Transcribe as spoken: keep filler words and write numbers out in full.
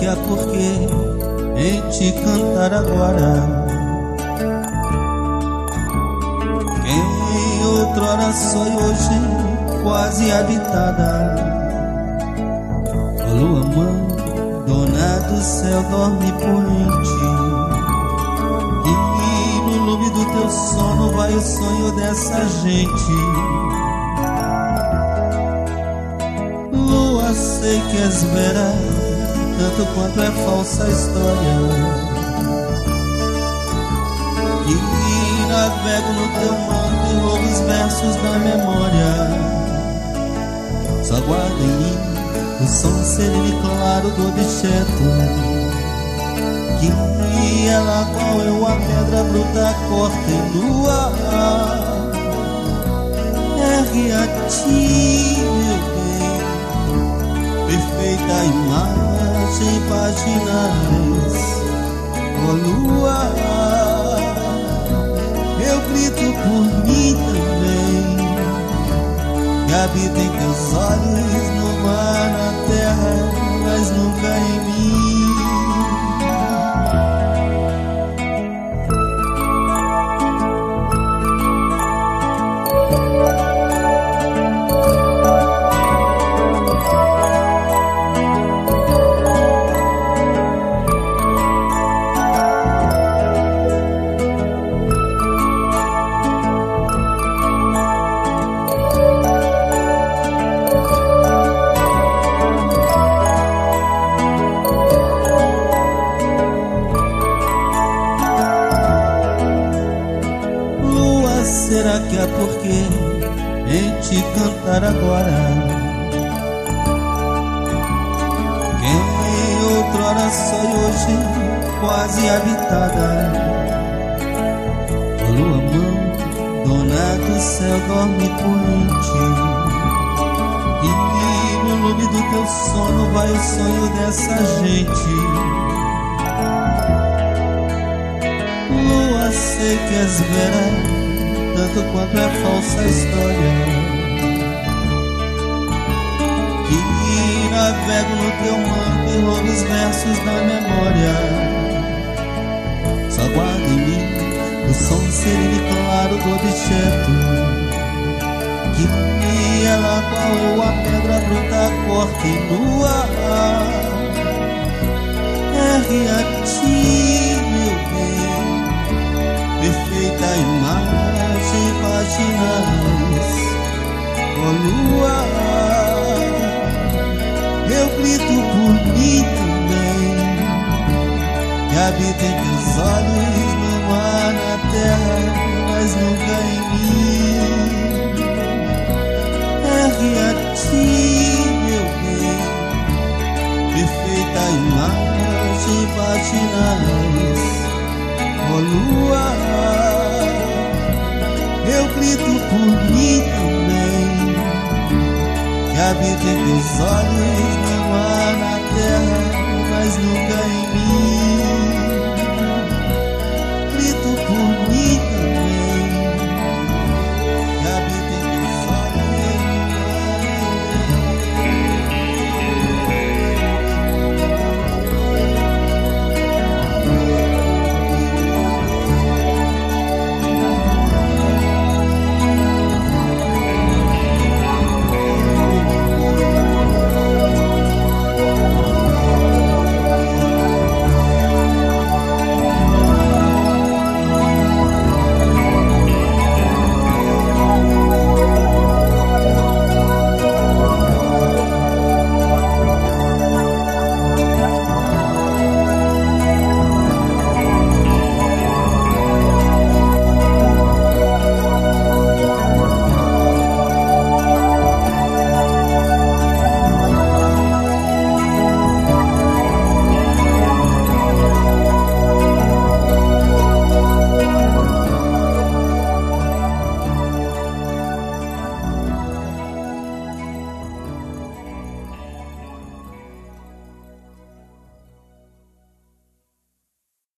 há porquê em te cantar agora. Quem outrora só e hoje quase habitada, a lua mãe, dona do céu, dorme poente, e no lume do teu sono vai o sonho dessa gente. Lua, sei que és vera, tanto quanto é falsa a história, e navego no teu manto e roubo os versos da memória. Só guarda em mim o som sereno e claro do objeto, que ela qual eu a pedra bruta corta e nua. Ergue a ti, meu bem, perfeita imagem, páginas, ó lua. Eu grito por mim também, que habita em teus olhos, no mar, na terra, mas nunca em mim. Será que há porquê em te cantar agora? Quem outrora só e hoje quase habitada, a lua mãe, dona do céu, dorme poente, e no lume do teu sono vai o sonho dessa gente. Lua, sei que és vera, tanto quanto é falsa a história, que navego no teu manto e roubo os versos da memória. Só guarda em mim o som sereno e claro do objeto, que ela qual eu a pedra bruta corta e nua. Ergue a ti, meu bem, perfeita imagem, páginas, ó lua. Eu grito por mim também, que habita em teus olhos, no mar, na terra, mas nunca em mim. Ergue a ti, meu bem, perfeita imagem, páginas, ó lua. Eu grito por mim também, que habita em teus olhos, no mar, na terra, mas nunca em mim. Grito por mim também,